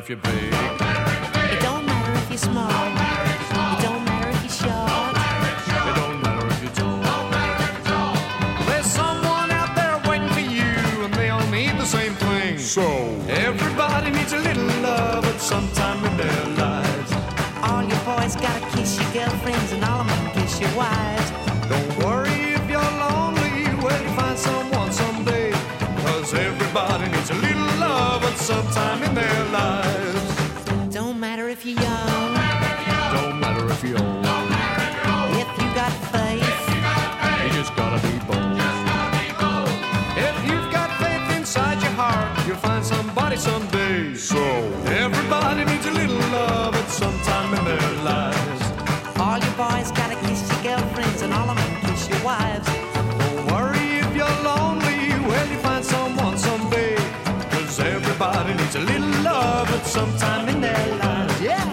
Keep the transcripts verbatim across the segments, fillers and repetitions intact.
if you're big. It don't matter if you're small. It don't matter if you're short. It don't matter if you're tall. There's someone out there waiting for you, and they all need the same thing. So everybody needs a little love at some time in their lives. All your boys gotta kiss your girlfriends, and all of them kiss your wives. Don't worry if you're lonely, well, you find someone someday. Cause everybody needs a little love at some time in their lives. Don't matter if you're young. Don't matter if you're old. If you got faith, You just gotta be bold. If you've got faith inside your heart, you'll find somebody someday. So Everybody needs a little love at some time in their lives. all your boys gotta kiss your girlfriends, and all of them kiss your wives. Don't worry if you're lonely, well, you find someone someday. Cause everybody needs a little love at some time in their lives. Yeah!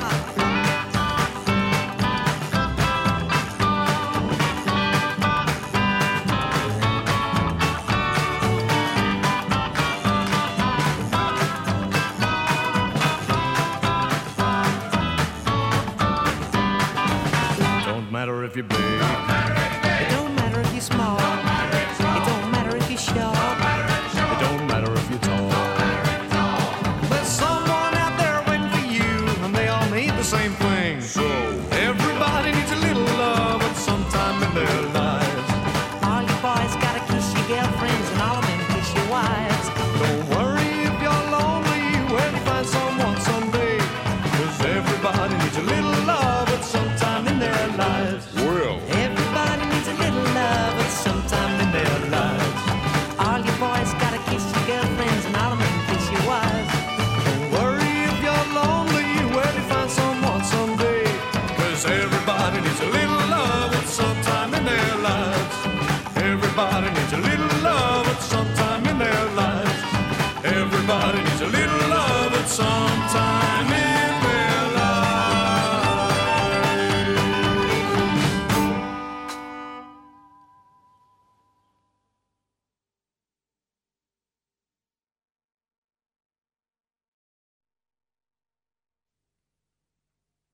Don't matter if you're big. It don't matter if you're small. It don't matter if you're short. It don't matter if you're tall. There's someone out there waiting for you, and they all need the same thing. So Everybody needs a little love at some time in their lives. All your boys gotta kiss your girlfriends, and all of them kiss your wives. Don't worry if you're lonely, well, you find someone someday. Cause everybody needs a little love at some time in their lives. well Everybody needs a little love at some time in their lives. All your boys gotta kiss your girlfriends, and all of them kiss your wives. Don't worry if you're lonely, well, you find someone someday. Cause everybody needs a little love at some time in their lives. Everybody needs a little love at some time in their lives. Everybody needs a little love at some time.